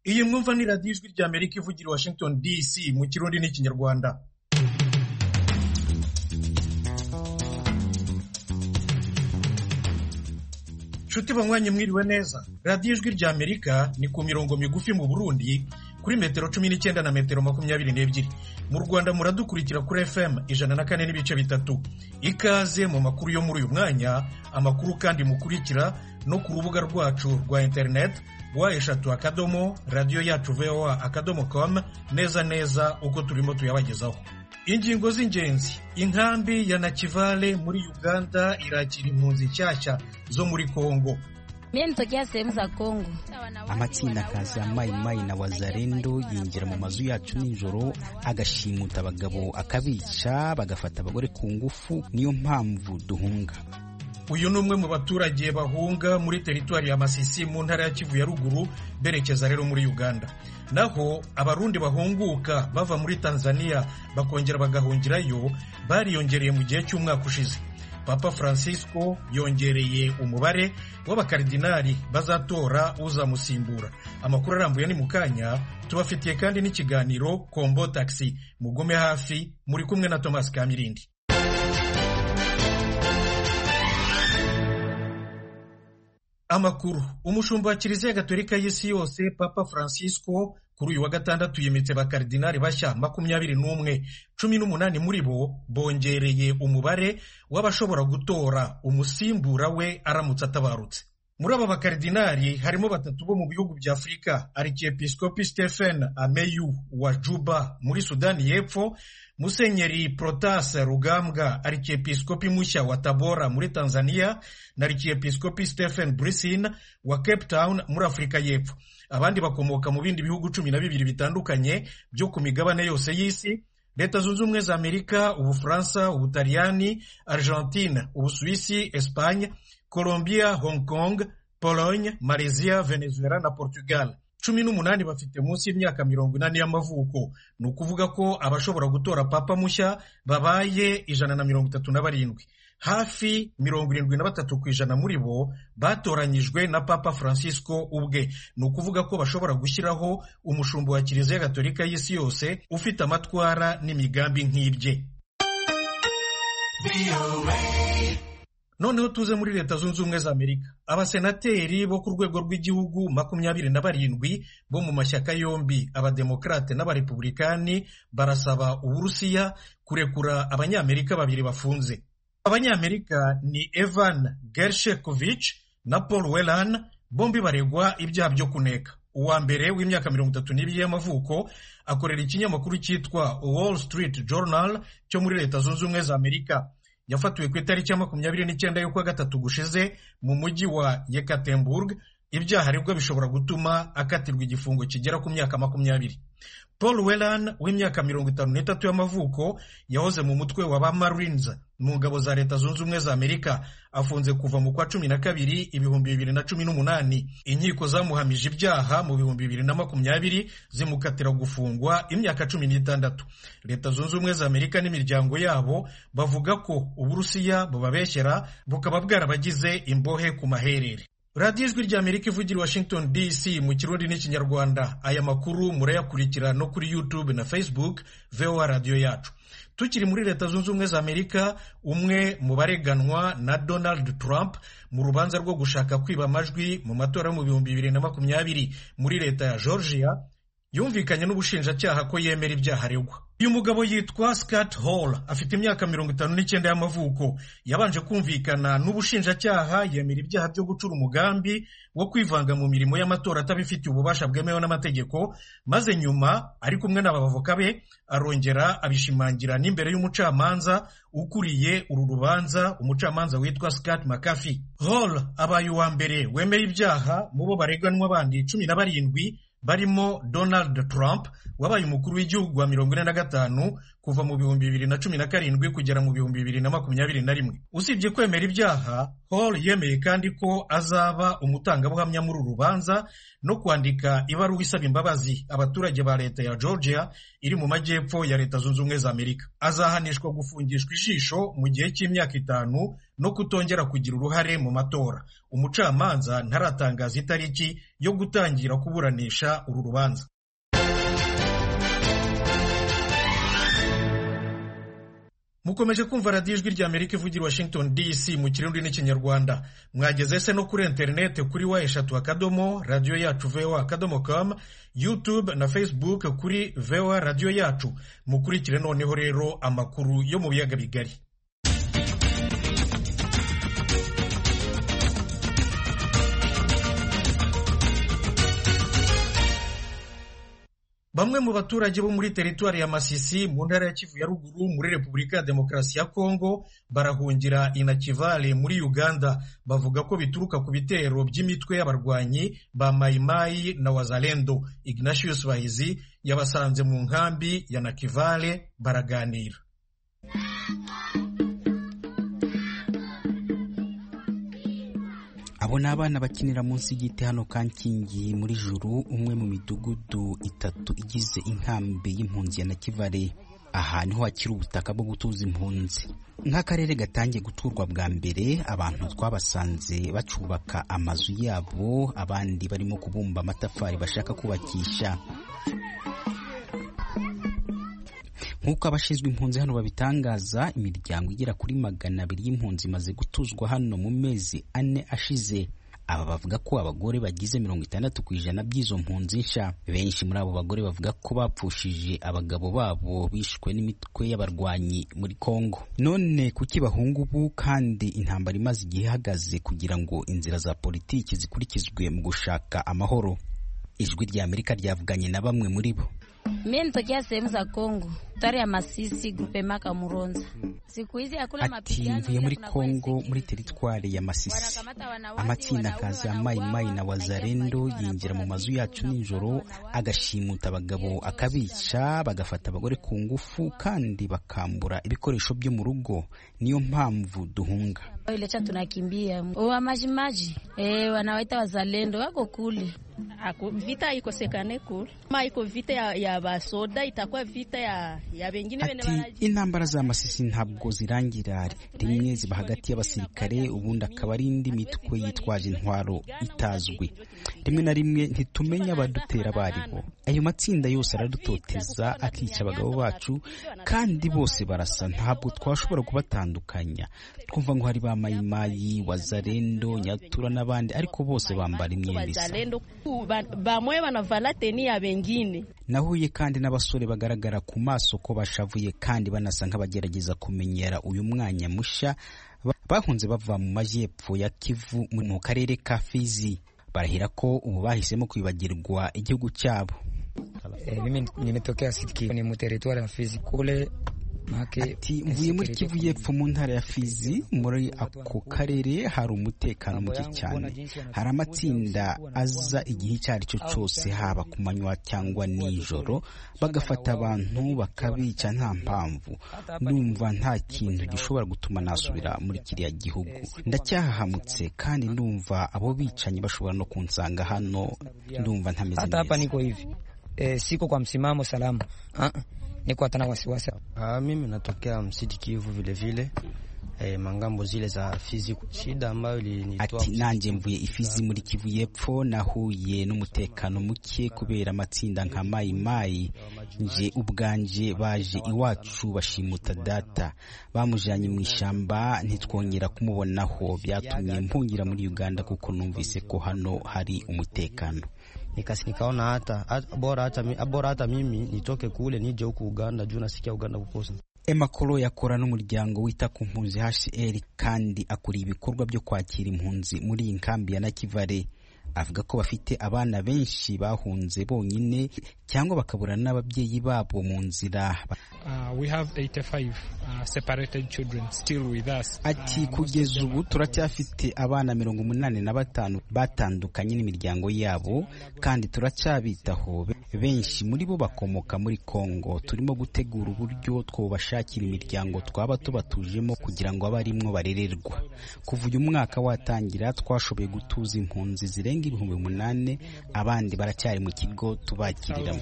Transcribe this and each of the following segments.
Iyi mwumva ni radiyo ijwi rya Amerika ivugira i Washington DC mu Kirundi n'Ikinyarwanda. Nshuti banywanyi mwiriwe neza. Radiyo ijwi rya Amerika ni ku mirongo migufi mu Burundi kuri metero 19 na metero 22. Mu Rwanda muradukurikira kuri FM 104.3. Ikaze mu makuru yo muri uyu mwanya, amakuru kandi mukurikira no ku rubuga rwacu rwa internet wa@radioyacu.voa.com neza uko turimo tuyabagezaho. Ingingo z'ingenzi. Inkambi ya Nakivale muri Uganda irakira impunzi nshyashya zo muri Kongo. Mimi nitokea sehemu za Kongo. Amatsinda kazi ya Mai Mai na Wazalendo yinjira mu mazu yacu nijoro agashimuta abagabo akabica bagafata abagore ku ngufu, niyo mpamvu duhunga. Uyu numwe mu baturage bahunga muri teritwari ya Masisi mu ntara ya Kivu ya ruguru berekeza rero muri Uganda. Naho abarundi bahunguka bava muri Tanzania bakongera bagahungirayo bariyongereye mu gihe cy'umwaka ushize. Papa Francisco yongereye umubare w'abakardinali bazatora uzamusimbura. Amakuru arambuye ni mukanya, tubafitiye kandi n'ikiganiro Kombo Taxi. Mugume hafi, muri kumwe na Thomas Kamirindi. Amakuru. Umushumba wa Kiliziya Gatolika y'isi yose Papa Francisco kuri uyu wa gatandatu yimitse abakardinali bashya 21, 18 muri bo bongereye umubare w'abashobora gutora umusimbura we aramutse atabarutse. Muri aba bakardinali harimo 3 bo mu bihugu bya Afurika: Archiepiscopi Stephen Ameyu wa Juba muri Sudani y'Epfo, Musenyeri Protas Rugambwa Archiepiscopi mushya wa Tabora muri Tanzania, na Archiepiscopi Stephen Brisin wa Cape Town muri Afurika y'Epfo. Abandi bakomoka mu bindi bihugu 12 bitandukanye byo ku migabane yose y'isi: Leta Zunze Ubumwe za Amerika, Ubufaransa, Ubutaliyani, Argentine, Ubusuwisi, Espagne, Colombia, Hong Kong, Pologne, Malaysia, Venezuela na Portugal. 18 bafite munsi y'imyaka 80 y'amavuko. Ni ukuvuga ko abashobora gutora papa mushya babaye 137. Hafi 73% muri bo batoranyijwe na Papa Francisco ubwe. Ni ukuvuga ko bashobora gushyiraho umushumba wa Kiliziya Gatolika y'isi yose ufite amatwara n'imigambi nk'ibye. Noneho tuze muri Leta Zunze Ubumwe za Amerika. Abasenateri bo ku rwego rw'igihugu 27 bo mu mashyaka yombi, abademokrate n'abarepublikani, barasaba Uburusiya kurekura abanyamerika 2 bafunze. Abanyamerika ni Evan Gershkovich na Paul Whelan, bombi baregwa ibyaha byo kuneka. Uwa mbere w'imyaka 32 y'amavuko akorera ikinyamakuru cyitwa Wall Street Journal cyo muri Leta Zunze Ubumwe za Amerika. Yafatiwe ku itariki ya 29 y'ukwa gatatu gushize mu mujyi wa Yekaterinburg. Ibyaha aregwa bishobora gutuma akatirwa igifungo kigera ku myaka 20. Paul Whelan w'imyaka 53 y'amavuko yahoze mu mutwe wa ba Marines mu ngabo za Leta Zunze Ubumwe za Amerika, afunze kuva mu kwa 12 2018. Inkiko zamuhamije ibyaha mu 2020 zimukatira gufungwa imyaka 16. Leta Zunze Ubumwe za Amerika n'imiryango yabo bavuga ko Uburusiya bubabeshyera bukaba bwarabagize imbohe ku maherere. Radiyo ijwi rya Amerika ivugira Washington DC mu Kirundi n'Ikinyarwanda. Aya makuru murayakurikira no kuri YouTube na Facebook VOA Radio Yacu. Tukiri muri Leta Zunze Ubumwe za Amerika, umwe mu bareganwa na Donald Trump mu rubanza rwo gushaka kwiba amajwi mu matora mu 2020 muri leta ya Georgia yumvikanye n'ubushinjacyaha ko yemera ibyaha aregwa. Uyu mugabo yitwa Scott Hall, afite imyaka 59 y'amavuko. Yabanje kumvikana n'ubushinjacyaha yemera ibyaha byo gucura umugambi wo kwivanga mu mirimo y'amatora atabifitiye ububasha bwemewe n'amategeko, maze nyuma ari kumwe n'abavoka be arongera abishimangira n'imbere y'umucamanza ukuriye uru rubanza, umucamanza witwa Scott McAfee. Hall abaye uwa mbere wemera ibyaha mu bo bareganwa bandi 17 barimo Donald Trump wabaye umukuru w'igihugu wa 45 kuva mu 2017 kugera mu 2021. Usibye kwemera ibyaha, Hall yemeye kandi ko azaba umutangabuhamya muri uru rubanza no kwandika ibaruwa isaba imbabazi abaturage ba leta ya Georgia iri mu majyepfo ya Leta Zunze Ubumwe za Amerika. Azahanishwa gufungishwa ijisho mu gihe cy'imyaka 5 no kutongera kugira uruhare mu matora. Umucamanza ntaratangaza itariki yo gutangira kuburanisha uru rubanza. Mukomeje kumva radiyo ijwi rya Amerika ivugira Washington DC mu Kirundi n'Ikinyarwanda. Mwageze se no kuri internet kuri wa3 radio yacu voa.com, YouTube na Facebook kuri VOA radio yacu. Mukurikire noneho rero amakuru yo mu biyaga bigari. Bamwe mu baturage bo muri teritwari ya Masisi mu ntara ya Kivu ya ruguru muri Repubulika ya Demokarasi ya Kongo barahungira Inakivale muri Uganda. Bavuga ko bituruka ku bitero by'imitwe y'abarwanyi ba Maimai na Wazalendo. Ignatius Bahizi yabasanze mu nkambi ya Nakivale baraganira. Abo ni abana bakinira munsi y'igiti hano Kankingi muri Juru, umwe mu midugudu 3 igize inkambi y'impunzi ya Nakivale. Aha niho hakiri ubutaka bwo gutuza impunzi. Nk'akarere gatangiye guturwa bwa mbere, abantu twabasanze bacubaka amazu yabo, abandi barimo kubumba amatafari bashaka kubakisha. Nk'uko abashinzwe impunzi hano babitangaza, imiryango igera kuri 200 y'impunzi imaze gutuzwa hano mu mezi 4 ashize. Aba bavuga ko abagore bagize 60% by'izo mpunzi nsha. Benshi muri abo bagore bavuga ko bapfushije abagabo babo bishwe n'imitwe y'abarwanyi muri Kongo. None kuki bahunga ubu kandi intambara imaze igihe ihagaze kugira ngo inzira za politiki zikurikizwe mu gushaka amahoro? Ijwi rya Amerika ryavuganye na bamwe muri bo. Mimi nitokea sehemu za Kongo, tari ya Masisi, grupe maka Muronza. Siku hizi hakuna mapigano. Mvuye muri Kongo muri teritwari ya Masisi. Amatsinda kaza Maimai na Wazalendo yinjira mu mazu yacu nijoro agashimuta abagabo akabica, bagafata abagore ku ngufu kandi bakambura ibikoresho byo mu rugo. Niyo mpamvu duhunga. Ile cha tunakimbia. Wa majimaji wanawaita Wazalendo wako kule. Vita ikosekane kule. Ma iko vita ya basoda, itakuwa vita ya bengine bene baraji. Intambara za Masisi ntabwo zirangira, rimwe ziba hagati y'abasirikare ubundi akaba ari indi mitwe yitwaje intwaro itazwi. Rimwe na rimwe ntitumenya abadutera baribo. Ayo matsinda yose aradutoteza akica abagabo bacu kandi bose barasa, ntabwo twashobora kubatandukanya. Twumva ngo hari ba Maimai, Wazalendo, Nyatura n'abandi, ariko bose bambara imyenda isa. Bamwe banavala teni ya bengine. Nahuye kandi n'abasore bagaragara ku maso ko bashavuye kandi banasa nk'abagerageza kumenyera uyu mwanya musha. Bahunze bava mu majyepfo ya Kivu mu karere ka Fizi. Barahira ko ubu bahisemo kwibagirwa igihugu cyabo. Mimi nimetokea Sitki ni mu territoire ya Fizi kule. Ati mvuye muri Kivu y'Epfo mu ntara ya Fizi. Muri ako karere hari umutekano muke cyane. Hari amatsinda aza igihe cyari cyo cyose, haba ku manywa cyangwa nijoro, bagafata abantu bakabica nta mpamvu. Ndumva nta kintu gishobora gutuma nasubira muri kiriya gihugu. Ndacyahamutse kandi ndumva abo bicanyi bashobora no kunsanga hano. Ndumva ntameze neza. Hata hapa niko hivi. Siko kwa msimamo salama. Niko hata na wasiwasi. Mimi natokea Msiti Kivu vile vile. Mangambo zile za Fizi. Shida ambayo ilinitoa. Ati nanje mvuye ifizi muri Kivu y'Epfo, nahuye n'umutekano muke kubera amatsinda nka Maimai. Nje ubwanje baje iwacu bashimuta data, bamujanye mu ishamba, ntitwongera kumubonaho. Byatumye mpungira muri Uganda kuko numvise ko hano hari umutekano. Nikaona hata mimi nitoke kule nije huku Uganda juu nasikia Uganda kukosa. Emakolo yakora n'umuryango wita ku mpunzi HCR kandi akuri ibikorwa byo kwakira impunzi muri inkambi ya Nakivale. Avuga ko bafite abana benshi bahunze bonyine cyangwa bakabura n'ababyeyi babo mu nzira. We have 85 separated children still with us. Ati kugeza ubu turacyafite abana 85 batandukanye n'imiryango yabo kandi turacyabitaho. Benshi muri bo bakomoka muri Kongo. Turimo gutegura uburyo twobashakira imiryango twaba tubatujemo kugira ngo abarimwo barererwa. Kuva uyu mwaka watangira twashoboye gutuza impunzi zirenga 8,000, abandi baracyari mu kigo tubakiriramo.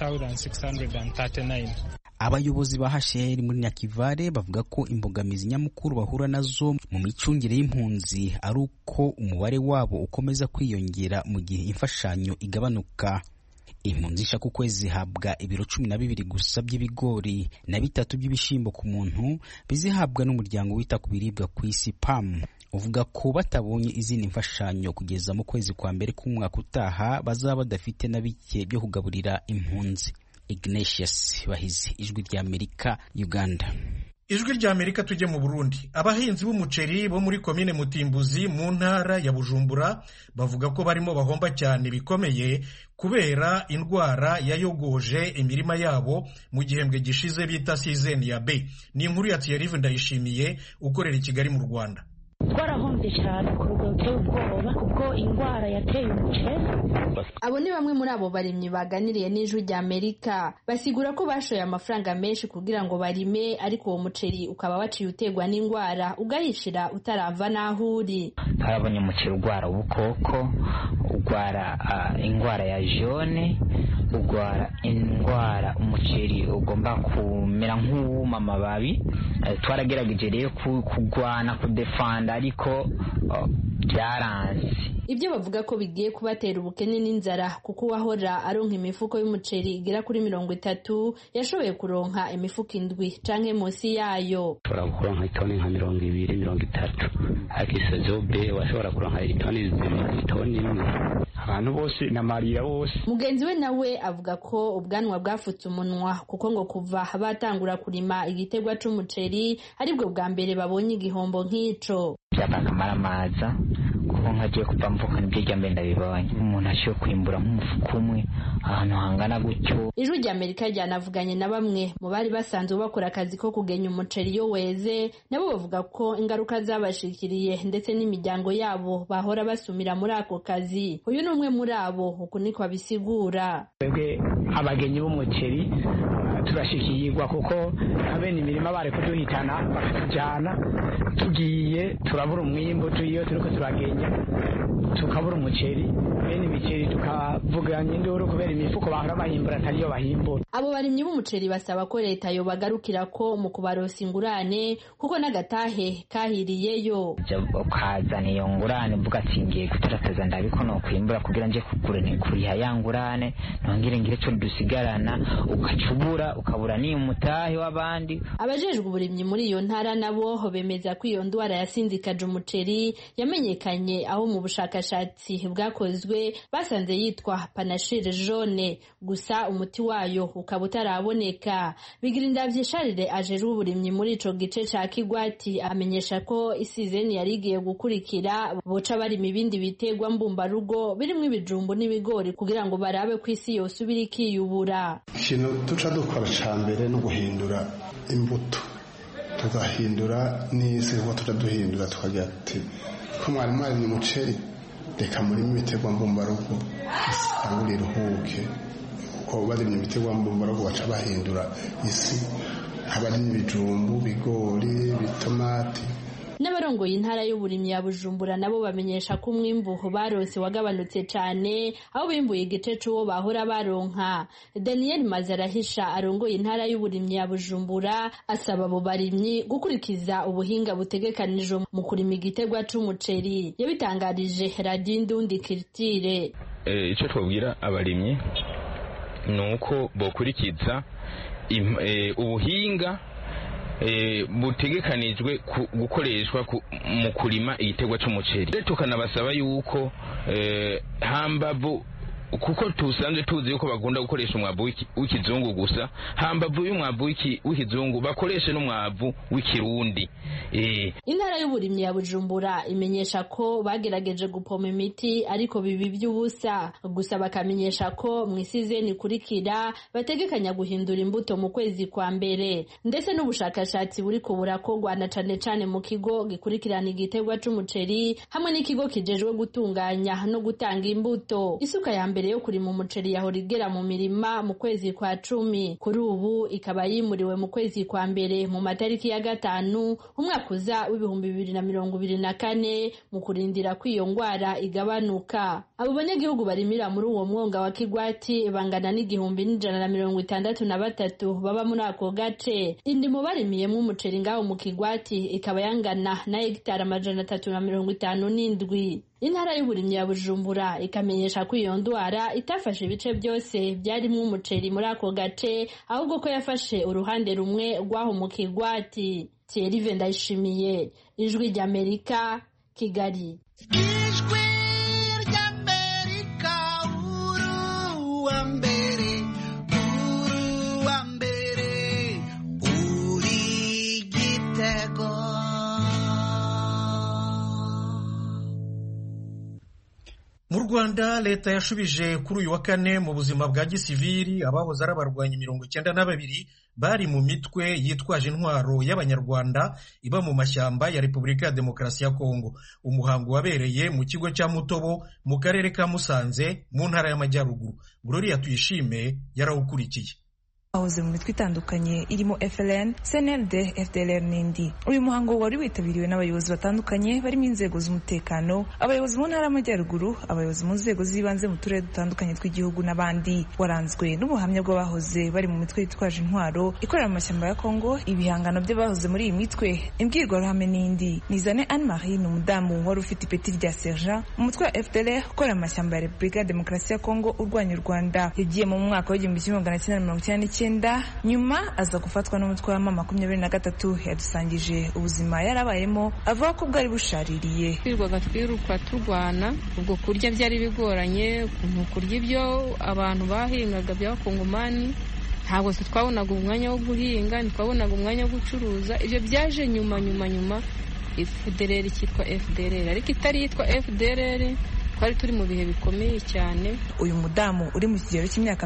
8,639. Abayobozi ba HCR muri Nyakivale bavuga ko imbogamizi nyamukuru bahura nazo mu micungire y'impunzi ari uko umubare wabo ukomeza kwiyongera mu gihe imfashanyo igabanuka. Impunzi ishaka ukwezi zihabwa ibiro 12 gusa by'ibigori na 3 by'ibishimbo ku muntu, bizihabwa n'umuryango wita ku biribwa ku isi PAM. Uvuga ko batabonye izindi mfashanyo kugeza mu kwezi kwa mbere k'umwaka utaha bazaba badafite na bike byo kugaburira impunzi. Ignatius Bahizi, Ijwi ry'Amerika, Uganda. Ijwi ry'Amerika tujye mu Burundi. Abahinzi b'umuceri bo muri komine Mutimbuzi mu ntara ya Bujumbura bavuga ko barimo bahomba cyane bikomeye kubera indwara yayogoje imirima yabo mu gihembwe gishize bita season ya B. Ni inkuru ya Thierry Ndayishimiye ukorera i Kigali mu Rwanda. Twarahombye cyane ku rugero ruteye ubwoba kubwo indwara yateye umuceri. Abo ni bamwe muri abo barimyi baganiriye n'Ijwi ry'Amerika, basigura ko bashoye amafaranga menshi kugira ngo barime, ariko uwo muceri ukaba waciye utegwa n'indwara ugahishira utarava n'aho uri. Harabonye umuceri ugwara ubukoko, ugwara indwara ya jaune, ugwara indwara umuceri ugomba kumera nk'uwuma amababi. Twaragerageje rero kugwana kudefanda ariko byaranze. Ibyo bavuga ko bigiye kubatera ubukene n'inzara kuko wahora aronka imifuko y'umuceri igera kuri 30 yashoboye kuronka imifuko 7 canke munsi yayo. Ushobora kuronka itoni nka 20-30, ariko isozobe washobora kuronka itoni 1. Abantu bose namarira bose. Mugenzi we nawe avuga ko ubwanwa bwafutse umunwa kuko ngo kuva batangura kurima igitegwa c'umuceri aribwo bwa mbere babonye igihombo nk'ico. Byakamaramaza kuko nkagiye kuva mvuka nibyo ryambe ndabibonye. Umuntu ashiye kwimbura nk'umufuko umwe ahantu hangana gutyo. Ijwi ry'Amerika ryanavuganye na bamwe mu bari basanzwe bakora akazi ko kugenya umuceri yo weze, nabo bavuga ko ingaruka zabashikiriye ndetse n'imiryango yabo bahora basumira muri ako kazi. Uyu ni umwe muri abo, uko niko abisigura. Twebwe abagenyi b'umuceri turashikirwa kuko abene imirima bari kuduhitana bakatujyana, tugiye turabura umwimbo, tugiye turiko turagenya tukabura umuceri, bene imiceri tukavuganya induru kubera imifuko bahora bahimbura atariyo bahimbura. Abo barimyi b'umuceri basaba ko leta yo bagarukira ko mu kubarosa ingurane kuko n'agatahe kahiriyeyo. Ukazana iyo ngurane mvuga ati ngiye gutarataza ndabiko no kwimbura kugira nje kugura ni kuriha ya ngurane nongere ngire cyo dusigarana, ukacubura ukabura ni umutahe w'abandi. Abajejwe uburimyi muri iyo ntara nabo bemeza ko iyo ndwara yasinzikaje umuceri yamenyekanye aho mu bushakashatsi bwakozwe basanze yitwa panachire jaune, gusa umuti wayo ukaba utaraboneka. Bigirindavye Charles ajejwe uburimyi muri ico gice ca Kigwati amenyesha ko isizeni yari igiye gukurikira boca barima ibindi bitegwa mbumbarugo birimwo ibijumbu n'ibigori kugira ngo barabe ko isi yose ubiri ikiyubura. Ikintu tuca dukora ca mbere no guhindura imbuto, tugahindura n'isi ngo tuca duhindura tukagira ati ko mwarimu ari umuceri reka murimo ibitegwa mbumbarugo isangure iruhuke, kuko barimye ibitegwa mbumbarugo baca bahindura isi haba n'ibijumbu, bigori, bitomati. N'abarongoye intara y'uburimyi ya Bujumbura nabo bamenyesha ko umwimbu barose wagabanutse cyane aho bimbuye igice c'uwo bahora baronka. Daniel Mazarahisha arongoye intara y'uburimyi ya Bujumbura asaba abo barimyi gukurikiza ubuhinga butegekanijwe mu kurima igitegwa c'umuceri. Yabitangarije Radio Indundi Culture. Ico twabwira abarimyi nuko bokurikiza ubuhinga butegekanijwe gukoreshwa mu kurima igitegwa c'umuceri. Tukanabasaba yuko hambavu kuko tusanzwe tuzi yuko bagunda gukoresha umwavu w'ikizungu gusa, hambavu y'umwavu w'ikizungu bakoreshe n'umwavu w'ikirundi. Intara y'uburimyi ya Bujumbura imenyesha ko bagerageje gupoma imiti ariko bibi by'ubusa, gusa bakamenyesha ko mu isizeni ikurikira bategekanya guhindura imbuto mu kwezi kwa mbere, ndetse n'ubushakashatsi buriko burakorwa na cane cane mu kigo gikurikirana igiterwa c'umuceri hamwe n'ikigo kijejwe gutunganya no gutanga imbuto. Isuka ya mbere yo kurima umuceri yahora igera mu mirima mu kwezi kwa 10, kuri ubu ikaba yimuriwe mu kwezi kwa mbere mu matariki ya 5 umwaka uza w'ibihumbi 2024 mu kurindira ko iyo ngwara igabanuka. Abo banyagihugu barimira muri uwo mwonga wa Kigwati bangana n'igihumbi n'ijana na 63 baba muri ako gace. Indimo barimiyemo umuceri ngaho mu Kigwati ikaba yangana na hegitari 357. Intara y'uburimyi ya Bujumbura ikamenyesha ko iyo ndwara itafashe ibice byose byarimwo umuceri muri ako gace, ahubwo ko yafashe uruhande rumwe rwaho mu Kigwati. Thierry Ndayishimiye, Ijwi ry'Amerika, Kigali. Ijwi ry'Amerika, uruwa mbere, uri Gitego. Mu Rwanda leta yashubije kuri uyu wa kane mu buzima bwa gisivili abahoze ari abarwanyi 92 bari mu mitwe yitwaje intwaro y'abanyarwanda iba mu mashyamba ya Repubulika ya Demokarasi ya Kongo. Umuhango wabereye mu kigo cya Mutobo mu karere ka Musanze mu ntara y'Amajyaruguru. Gloria Tuyishime yarawukurikiye. Bahoze mu mitwe itandukanye irimo FLN, CNLD, FDLR n'indi. Uyu muhango wari witabiriwe n'abayobozi batandukanye barimo inzego z'umutekano, abayobozi mu ntara y'Amajyaruguru, abayobozi mu nzego z'ibanze mu turere dutandukanye tw'igihugu n'abandi. Waranzwe n'ubuhamya bw'abahoze bari mu mitwe yitwaje intwaro ikorera mu mashyamba ya Kongo, ibihangano by'abahoze muri iyi mitwe, imbwirwaruhame n'indi. Nizane Anne Marie ni umudamu wari ufite ipeti rya sergent mu mutwe wa FDLR ukorera mu mashyamba ya Repubulika ya Demokarasi ya Kongo urwanya u Rwanda. Yagiye mu mwaka wa 1999 nyuma aza gufatwa n'umutwe wa M23. Yadusangije ubuzima yarabayemo, avuga ko bwari bushaririye. Twirwaga twiruka turwana, ubwo kurya byari bigoranye, kurya ibyo abantu bahingaga by'abakongomani, ntabwo twabonaga umwanya wo guhinga, ntitwabonaga umwanya wo gucuruza. Ibyo byaje nyuma FDLR cyitwa FDLR, ariko itari yitwa FDLR. Twari turi mu bihe bikomeye cyane. Uyu mudamu uri mu kigero cy'imyaka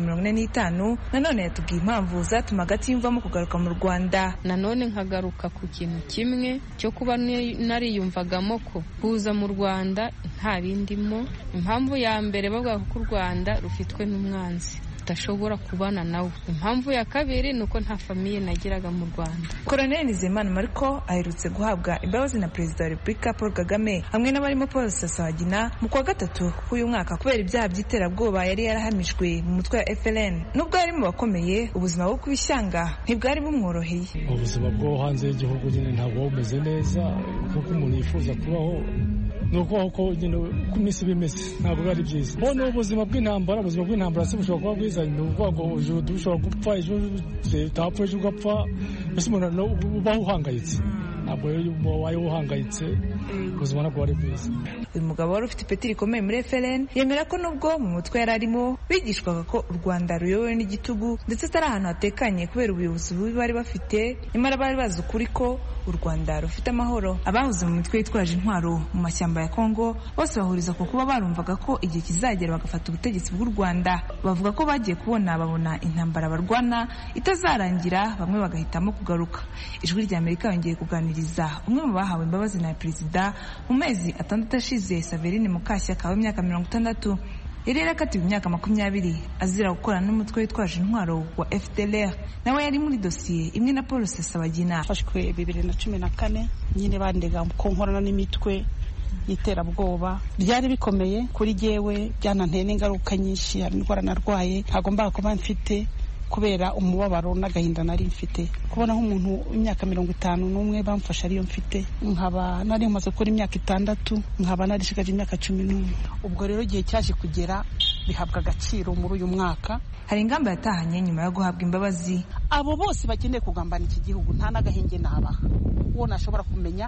45 nanone yatubwiye impamvu zatumaga atimvamo kugaruka mu Rwanda. Nanone nkagaruka ku kintu kimwe cyo kuba nariyumvagamo ko kuza mu Rwanda nta bindimo. Impamvu ya mbere bavuga ko u Rwanda rufitwe n'umwanzi udashobora kubana nawe. Impamvu ya kabiri nuko nta famiye nagiraga mu Rwanda. Colonel Nizeyimana Marco aherutse guhabwa imbabazi na Perezida wa Repubulika Paul Kagame hamwe n'abarimo Paul Sasabagina mu kwa 3 k'uyu mwaka kubera ibyaha by'iterabwoba yari yarahamijwe mu mutwe wa FLN. Nubwo yari mu bakomeye, ubuzima bwo kubishyanga ntibwari bumworoheye. Ubuzima bwo hanze y'igihugu nyine ntabwo bumeze neza kuko umuntu yifuza kubaho nuko ko nyine ku minsi bimeze ntabwo ari byiza. Bone ubuzima bw'intambara si bushobora kuba bwiza, ni ukuvuga ngo ejo dushobora gupfa, ejo utapfa, ejo ugapfa, mbese umuntu ubaho uhangayitse. Ntabwo wayo uhangayitse, ubuzima ntabwo ari bwiza. Uyu mugabo wari ufite ipeti rikomeye muri FLN yemera ko nubwo mu mutwe yari arimo bigishwaga ko u Rwanda ruyobowe n'igitugu ndetse atari ahantu hatekanye kubera ubuyobozi bubi bari bafite, nyamara bari bazi ukuri ko u Rwanda rufite amahoro. Abahoze mu mitwe yitwaje intwaro mu mashyamba ya Kongo bose bahuriza ku kuba barumvaga ko igihe kizagera bagafata ubutegetsi bw'u Rwanda. Bavuga ko bagiye babona intambara barwana itazarangira, bamwe bagahitamo kugaruka. Ijwi ry'Amerika yongeye kuganiriza umwe mu bahawe imbabazi na Perezida mu mezi 6 ashize, Saverine Mukashyaka w'imyaka 60. Yari yarakatiwe imyaka 20 azira gukorana n'umutwe witwaje intwaro wa FDLR. Nawe yari muri dosiye imwe na Paul Sasabagina. Fashwe 2014 nyine bandega ko nkorana n'imitwe y'iterabwoba. Byari bikomeye kuri jewe, byananteye n'ingaruka nyinshi, hari indwara narwaye ntago mbaga kuba mfite kubera umubabaro n'agahinda nari mfite. Kubona nk'umuntu imyaka 51 bamfasha ariyo mfite, nkaba nari maze gukora imyaka 6, nkaba narishigaje imyaka 11. Ubwo rero igihe cyaje kugera bihabwa agaciro muri uyu mwaka. Hari ingamba yatahanye nyuma yo guhabwa imbabazi. Abo bose bakeneye kugambana iki gihugu nta n'agahenge nabaha. Uwo nashobora kumenya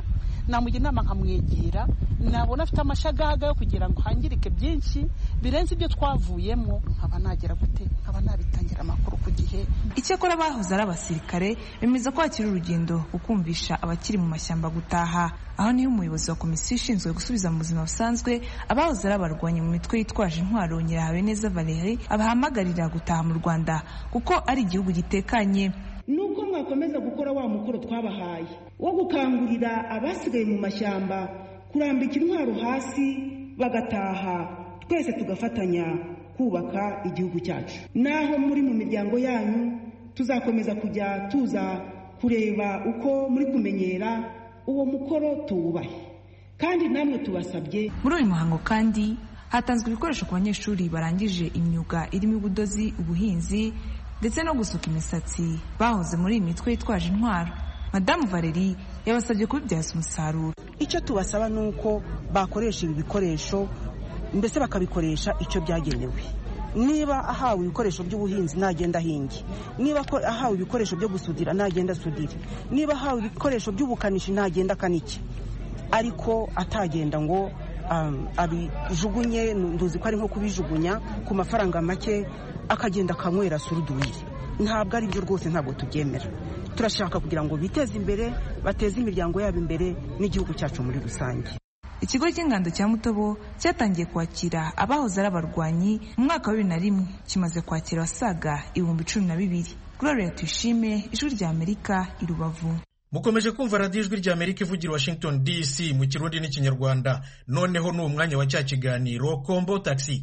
namugira inama nkamwegera, nabona afite amashagaga yo kugira ngo hangirike byinshi birenze ibyo twavuyemo, nkaba nagera gute, nkaba nabitangira amakuru ku gihe. Icyakora bahoze ari abasirikare bemeza ko hakiri urugendo ukumvisha abakiri mu mashyamba gutaha. Aho niho umuyobozi wa komisiyo ishinzwe gusubiza mu buzima busanzwe abahoze ari abarwanyi mu mitwe yitwaje intwaro Nyirahabineza Valerie abahamagarira gutaha mu Rwanda kuko ari igihugu gitekanye. Nuko mwakomeza gukora wa mukoro twabahaye wo gukangurira abasigaye mu mashyamba kurambika intwaro hasi bagataha, twese tugafatanya kubaka igihugu cyacu. Naho muri mu miryango yanyu tuzakomeza kujya tuza kureba uko muri kumenyera uwo mukoro tuwubahe, kandi namwe tubasabye. Muri uyu muhango kandi hatanzwe ibikoresho ku banyeshuri barangije imyuga irimo ubudozi, ubuhinzi ndetse no gusuka imisatsi bahoze muri iyi mitwe yitwaje intwaro. Madamu Valerie yabasabye kubibyaza umusaruro. Icyo tubasaba ni uko bakoresha ibi bikoresho, mbese bakabikoresha icyo byagenewe. Niba ahawe ibikoresho by'ubuhinzi nagenda ahinge, niba ahawe ibikoresho byo gusudira nagenda asudire, niba ahawe ibikoresho by'ubukanishi nagenda akanike, ariko atagenda ngo abijugunye, nduzi ko ari nko kubijugunya ku mafaranga make akagenda akanywera surudubiri. Ntabwo ari byo rwose, ntabwo tubyemera. Turashaka kugira ngo biteze imbere, bateze imiryango yabo imbere n'igihugu cyacu muri rusange. Ikigo cy'ingando cya Mutobo cyatangiye kwakira abahoze ari abarwanyi mu mwaka wa 2001, kimaze kwakira abasaga 12,000. Gloria Tuyishime, Ijwi rya Amerika, i Rubavu. Mukomeje kumva radiyo Ijwi rya Amerika ivugira Washington DC mu Kirundi n'Ikinyarwanda. Noneho ni umwanya wa cya kiganiro Kombo Taxi.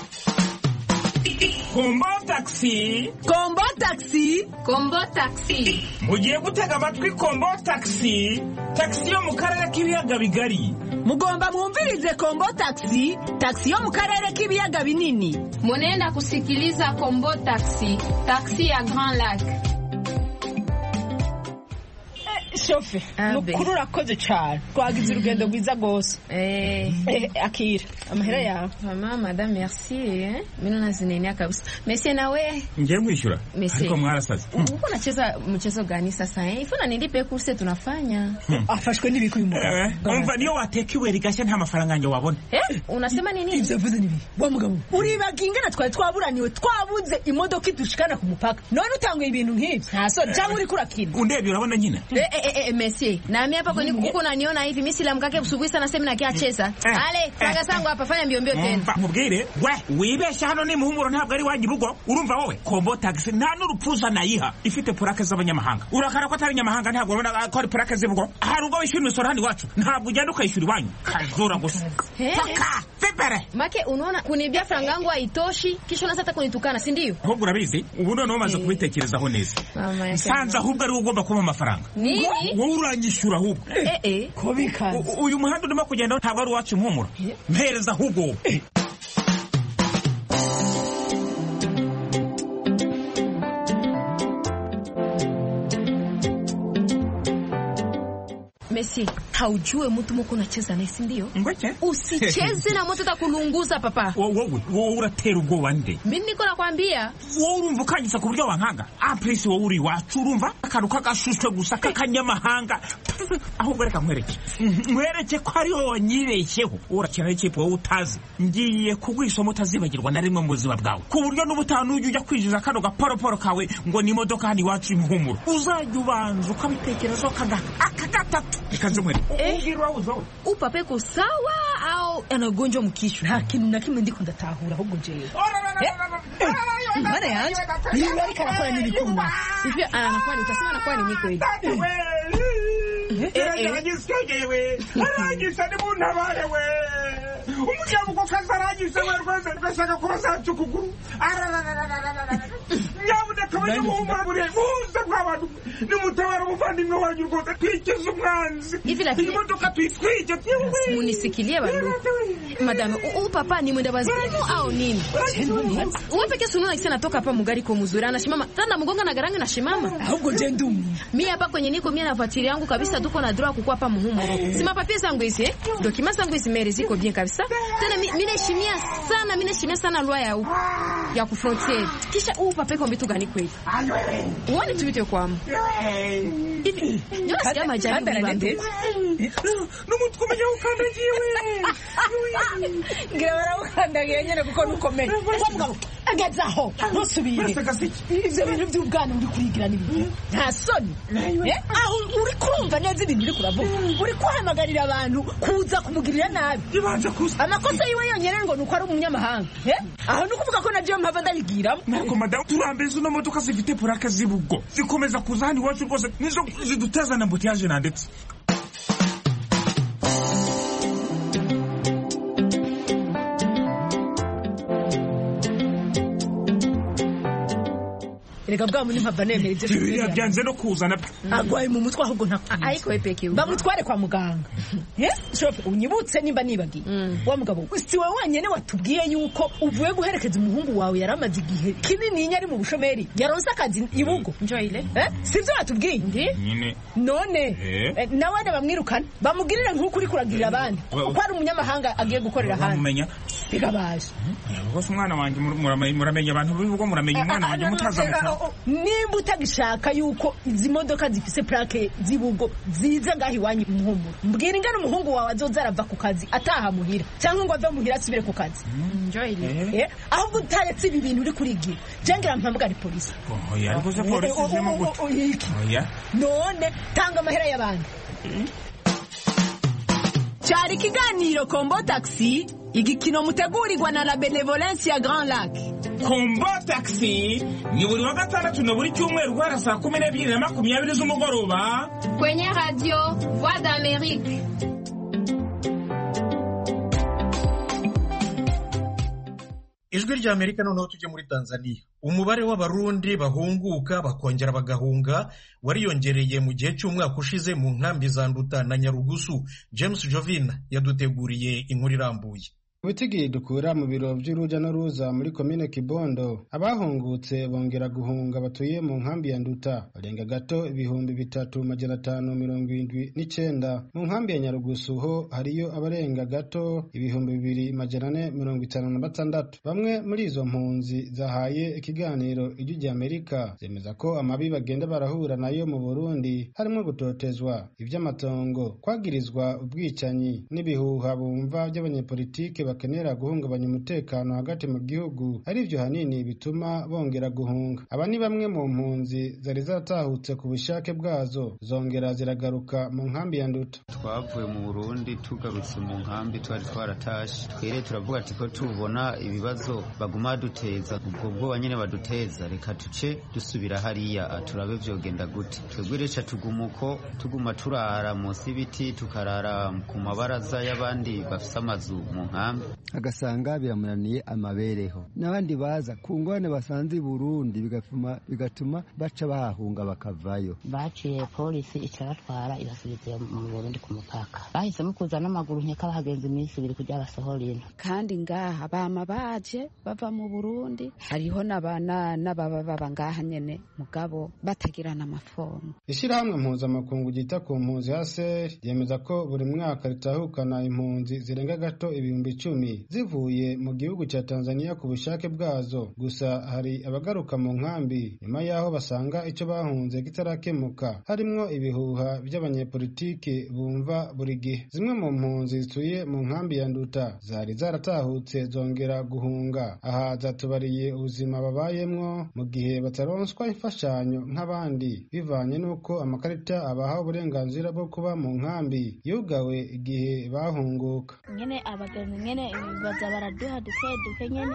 Kombo Taxi, Kombo Taxi, Kombo Taxi. Mugiye gutega amatwi Kombo Taxi, taxi yo mu karere k'ibiyaga bigari. Mugomba mwumvirize Kombo Taxi, taxi yo mu karere k'ibiyaga binini. Munenda kusikiliza Kombo Taxi, taxi ya Grand Lac. Shofe, nukuri urakoze cyane. Twagize urugendo rwiza gose. Akira, amahera yawe. Mama, madame, merci. Mimi nazinenia kabisa. Merci nawe. Ngiye mwishyura. Ariko mwarasaze. Uko nacheza mchezo gani sasa? Ifuna nilipe kurse tunafanya. Afashwe n'ibiko y'umugabo. Umva niyo watekiwe rigashya nta mafaranga nge wabona. Unasema nini? Ibyo vuze nibi. Wa mugabo. Uribagingana twari twaburaniwe twabuze imodoka idushikana ku mupaka. None utanguye ibintu nk'ibyo. Ntaso cyangwa uri kurakina. Undebye urabona nyina. Messi. Na mimi hapa kwenye kuku unaniona hivi mimi sila mkake usubuhi sana sema nakia cheza. Ale, franga sangu hapa fanya mbio mbio tena. Mubwire, wibesha hano ni muhumuro ntabwo ari wagibugo. Urumva wowe? Kombo Taxi nta n'urupfuza nayiha ifite purake z'abanyamahanga. Urakara ko atari nyamahanga ntabwo urabona ko ari purake zivugo. Hari ubwo wishyura imisoro handi wacu. Ntabwo ugenda ukayishyura iwanyu. Kazura gusa. Paka, fipere. Make unaona kunibia franga yangu haitoshi kisha unasata kunitukana, si ndio? Ahubwo urabizi, ubu none umaze kubitekerezaho neza. Sanza ahubwo ari ugomba kuba amafaranga. Nini? Uranyishyura ahubwo. Ko bikaze. Uyu muhanda urimo kugenda ntabwo ari wacu impumuro. Mpereza ahubwo. Messi, haujue mtu mko unacheza naye, si ndio? Ngoje. Usicheze na moto takulunguza papa. Wowe uratera ubwoba nde? Mimi niko nakwambia. Wowe urumva ukanyisa ku buryo wankanga. Please wowe uri wacu urumva akaruka gashushwe gusa kakanyamahanga. Ahubwo reka nkwereke ko ari wowe wanyibeshyeho. Urakina ikipe wowe utazi. Ngiye kugwisha mutazibagirwa na rimwe mu buzima bwawe. Ku buryo n'ubutanu ujya kwijiza kano gaporoporo kawe ngo ni imodoka handi wacu impumuro. Uzajya ubanza ukabitekerezo akagatatu. Upape ko sawa au anagonjwa mkisho? Nta kintu na kimwe ndiko ndatahura ahubwo jewe. Mana yanjye ni wari karakora nini kuma? Hivi anakuwa ni utasema anakuwa ni niko hivi. Arangisa ni muntabare we. Umugabo ko kazarangisa we rwose rwashaka kubaza cyukuguru. Nyabude kabanye mumbabure muze bw'abantu ni mutabara umuvandimwe wanyu rwose twikiza umwanzi. Hivi lakini imodoka twitwije. Munisikilie bandu. Madame, papa ni mwenda bazimu au nini? Wewe pekee sununa kisa natoka hapa mugari kwa mzuri anashimama. Tana mgonga na garanga na shimama. Ahubwo je ndumu. Mimi hapa kwenye niko mimi na fatiri yangu kabisa tuko na droit kukua hapa muhumo. Si mapapie zangu hizi dokima zangu hizi mere ziko bien kabisa. tena mimi naheshimia sana lwa ya huko ya kufrontier. Kisha papa iko vitu gani kweli? Uone tu vitu kwa hivi. Nasikia majaribu bande. No mtu kumenya ukanda jiwe. Ngira ukanda yenyewe kuko nukomeye. Agazaho nusubire. Ivyo bintu by'ubwana uri kurigira nibi. Nta soni. Uri kumva neza ibintu uri kuravuga. Uri kwahamagarira abantu kuza kumugirira nabi. Amakosa yiwe yonyene ngo nuko ari umunyamahanga. Aho nukuvuga ko navyo mpava ndabigiramo. Nako madam turambeze no modoka zifite purake zibugo. Zikomeza kuzahani wacu rwose nizo ziduteza na mbutiyaje na ndetse. Reka bwa muri mpava nemeje. Byanze no kuzana. Agwaye mu mutwe ahubwo nta. Ariko epeke. Bamutware kwa muganga. Shofe unyibutse nimba nibagiye. Wa mugabo usiwe wanyene watubwiye yuko uvuye guherekeza umuhungu wawe yaramaze igihe kinini nyari mu bushomeri. Yaronse akazi ibugo. Njoyile. Sivyo watubwiye. Nyine. None nawe bamwirukana bamugirira nk'uko uri kuragirira abandi. Uko ari umunyamahanga agiye gukorera hano. Mumenya. Bigabaje. Bose umwana wanje muramenya abantu bivuga muramenya umwana wanje mutaza mu. Nimba utagishaka yuko izi modoka zifise plaque zibugo ziza ngaho iwanyu muhumuro mbwira ingana umuhungu wawe azoza arava ku kazi ataha muhira cyangwa ngo ave muhira asubire ku kazi. Ahubwo utaretse ibi bintu uri kurigira jangira mpamvuga ni polisi. Oya ariko se polisi zirimo gute? Oya none tanga amahera y'abandi. Cyari kiganiro Kombo Taxi igikino mutegurirwa na la Benevolence ya Grand Lac. Kombo Taxi ni buri wa gatandatu na buri cyumweru guhera saa 12:20 z'umugoroba kwenye radio Voix d'Amérique. Ijwi rya Amerika. Noneho tujye muri Tanzania. Umubare w'abarundi bahunguka bakongera bagahunga wariyongereye mu gihe cy'umwaka ushize mu nkambi za Nduta na Nyarugusu. James Jovina yaduteguriye inkuru irambuye. Ubutigi dukura mu biro by'uruja n'uruza muri komine Kibondo, abahungutse bongera guhunga batuye mu nkambi ya Nduta barenga gato 3579. Mu nkambi ya Nyarugusu ho hariyo abarenga gato 2456. Bamwe muri izo mpunzi zahaye ikiganiro Ijwi rya Amerika zemeza ko amabi bagenda barahura nayo mu Burundi harimo gutotezwa, iby'amatongo, kwagirizwa ubwicanyi n'ibihuha bumva by'abanyepolitike bakenera guhungabanya umutekano hagati mu gihugu, ari byo hanini bituma bongera guhunga. Aba ni bamwe mu mpunzi zari zatahutse ku bushake bwazo zongera ziragaruka mu nkambi ya Nduta. Twavuye mu Burundi tugarutse mu nkambi twari twaratashe, twere turavuga ati ko tubona ibibazo baguma duteza ubwo bwo nyene baduteza, reka tuce dusubira hariya turabe vyogenda gute. Twegweresha tuguma turara munsi y'ibiti, tukarara ku mabaraza y'abandi bafise amazu mu nkambi, agasanga biramunaniye amabereho. N'abandi baza ku ngwane basanze i Burundi bigatuma baca bahunga bakavayo. Baciye polisi icyaratwara ibasubiza mu Burundi ku mupaka. Bahisemo kuza n'amaguru nkeka bahagenza iminsi 2 kujya basohorina. Kandi ngaha bama baje bava mu Burundi, hariho n'ababa ngaha nyene mugabo batagirana amafomu. Ishirahamwe mpuzamakungu gita ku mpunzi HCR yemeza ko buri mwaka ritahukana impunzi zirenga gato 10,000 zivuye mu gihugu cya Tanzania ku bushake bwazo. Gusa hari abagaruka mu nkambi nyuma yaho basanga icyo bahunze kitarakemuka, harimwo ibihuha by'abanyepolitiki bumva buri gihe. Zimwe mu mpunzi zituye mu nkambi ya Nduta zari zaratahutse zongera guhunga. Aha zatubariye ubuzima babayemwo mu gihe bataronswa imfashanyo nk'abandi bivanye n'uko amakarita abaha uburenganzira bwo kuba mu nkambi yugawe igihe bahunguka. Nyene baza baraduha duke nyene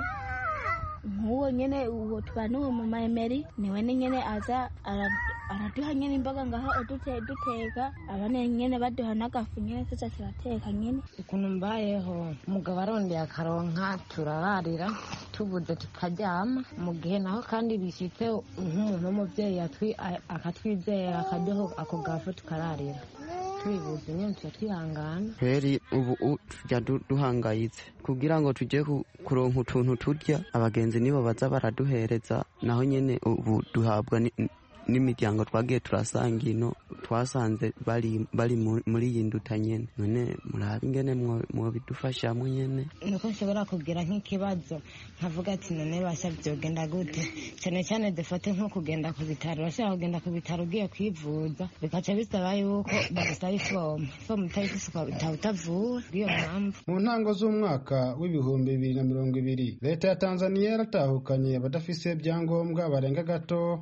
nk'uwo nyene uwo twanuwe mu maemeri niwe nyene aza araduha nyene imboga ngaho duteka, abane nyene baduha n'agafu nyene tuza turateka nyene. Ukuntu mbayeho umugabo arondeye akaronka turararira tubuze tukaryama, mu gihe naho kandi bishitse nk'umuntu w'umuvyeyi akatwizera akaduha ako gafu tukararira. Twibuze nyene twihangana. Kweri ubu tujya duhangayitse kugira ngo tujye kuronka utuntu turya, abagenzi nibo baza baraduhereza, naho nyene ubu duhabwa n'imiryango twagiye turasanga ino twasanze bari muri iyi nduta nyene none murabe ingene mwobidufashamo nyene nuko nshobora kugira nk'ikibazo nkavuga ati none basha vyogenda gute cyane cyane dufate nko kugenda ku bitaro urashobora kugenda ku bitaro ugiye kwivuza bikaca bisaba yuko bagusaba ifomu utayifise utavura iyo mpamvu. Mu ntango z'umwaka w'ibihumbi 2020 leta ya Tanzania yaratahukanye abadafise ibyangombwa barenga gato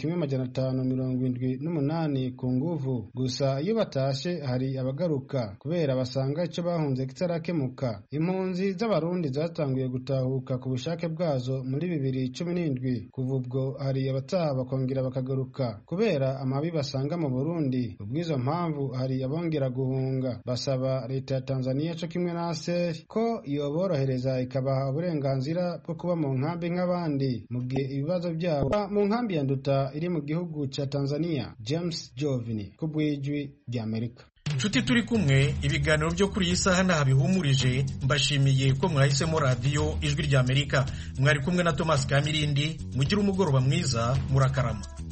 1578 ku nguvu. Gusa iyo batashe hari abagaruka kubera basanga icyo bahunze kitarakemuka. Impunzi z'abarundi zatanguye gutahuka ku bushake bwazo muri 2017. Kuva ubwo hari abataha bakongera bakagaruka kubera amabi basanga mu Burundi. Ubwizo mpamvu hari abongera guhunga. Basaba leta ya Tanzania cyo kimwe na ASER ko yoborohereza ikabaha uburenganzira bwo kuba mu nkambi nk'abandi mu gihe ibibazo byabo mu nkambi ya Nduta iri mu gihugu cya Tanzania. James Jovini ku bw'ijwi ry'Amerika. Nshuti turi kumwe, ibiganiro byo kuri iyi saha ntaha bihumurije. Mbashimiye ko mwahisemo radiyo ijwi ry'Amerika. Mwari kumwe na Thomas Kamirindi. Mugire umugoroba mwiza, murakarama.